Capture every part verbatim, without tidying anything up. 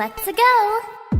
Let's go!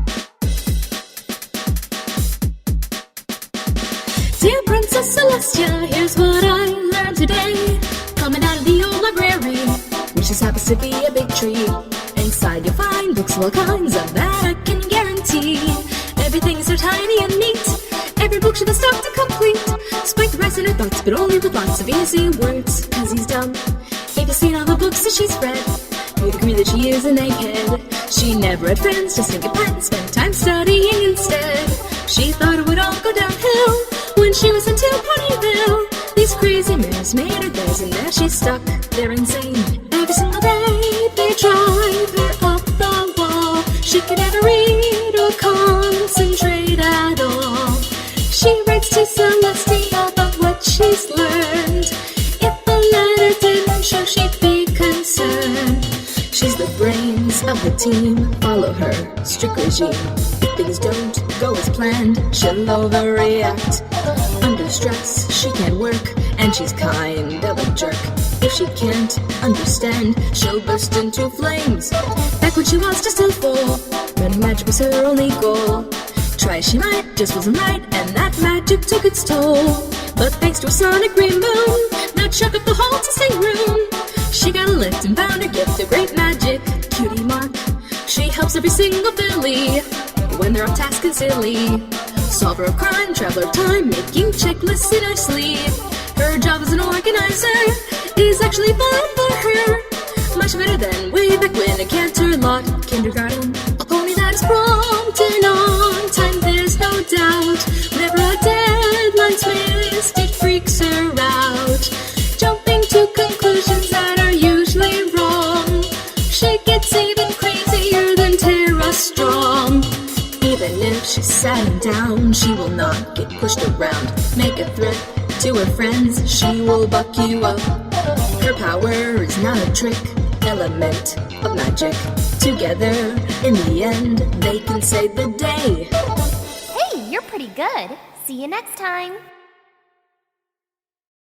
Dear Princess Celestia, here's what I learned today. Coming out of the old library, which just happens to be a big tree. Inside you'll find books of all kinds, of that I can guarantee. Everything is so tiny and neat, every book should be stocked and complete. Spike the rest in her thoughts, but only with lots of easy words, cause he's dumb. If you've seen all the books that she's read, you'd agree that she is an egghead. She never had friends, just think of Pat, spent time studying instead. She thought it would all go downhill when she was sent to Ponyville. These crazy mirrors made her theirs, and now she's stuck, they're insane. Every single day they drive her up the wall. She can never read or concentrate at all. She writes to Celestia about what she's learned. If the letter didn't show, she'd be concerned. She's the brains of the team, follow her strict regime. If things don't go as planned, she'll overreact. Under stress, she can't work, and she's kind of a jerk. If she can't understand, she'll burst into flames. Back when she was just a fool, when magic was her only goal. Try as she might, just wasn't right, and that magic took its toll. But thanks to a sonic green moon, that shook up the whole tasting room. She got a lift and found her gift of great magic, Cutie Mark. She helps every single filly when they're off task and silly. Solver of crime, traveler of time, making checklists in her sleeve. Her job as an organizer is actually fun for her. Much better than way back when a canter lot kindergarten. A pony that is prompt and on time, there's no doubt. Whenever a deadline's missed, it freaks her out. Jumping to conclusions that are usually wrong. She gets even crazier than Tara Strong. Even if she's sad and down, she will not get pushed around. Make a threat to her friends, she will buck you up. Her power is not a trick, element of magic. Together, in the end, they can save the day. Hey, you're pretty good. See you next time.